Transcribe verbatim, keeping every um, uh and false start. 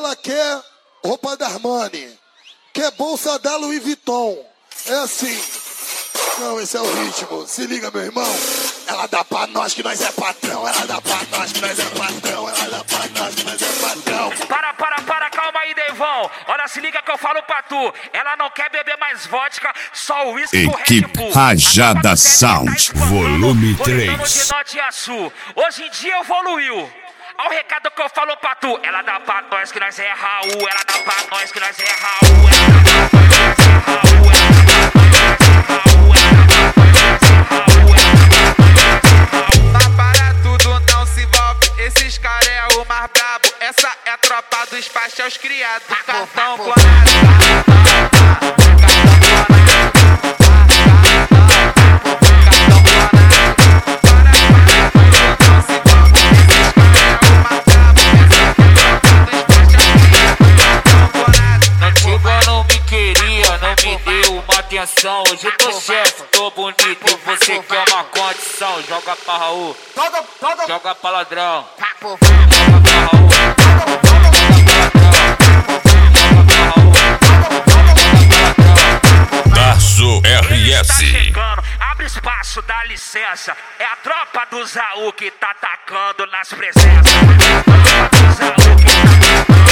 ela quer roupa da Armani, quer bolsa da Louis Vuitton. É assim. Não, esse é o ritmo. Se liga, meu irmão. Ela dá pra nós que nós é patrão. Ela dá pra nós que nós é patrão. Ela dá pra nós que nós é patrão. Para, para, para, calma aí, Devão. Olha, se liga que eu falo pra tu. Ela não quer beber mais vodka, só o uísque com Red Bull. Rajada Sound, volume três. De norte a sul. Hoje em dia evoluiu. Olha o recado que eu falo pra tu. Ela dá pra nós que nós é Raul. Ela dá pra nós que nós é Raul. Ela dá pra nós que nós é Raul. Para tudo, não se envolve. Esses caras é o mais brabo. Essa é a tropa dos pastéis criados. Cartão clonado. Hoje eu tô chefe, tô bonito, você quer uma condição. Joga pra Raul, joga pra ladrão. Joga pra Raul, Darso R S. Tá chegando, abre espaço, dá licença. É a tropa do Zaú que tá atacando nas presenças. É a tropa do Zaú que tá atacando.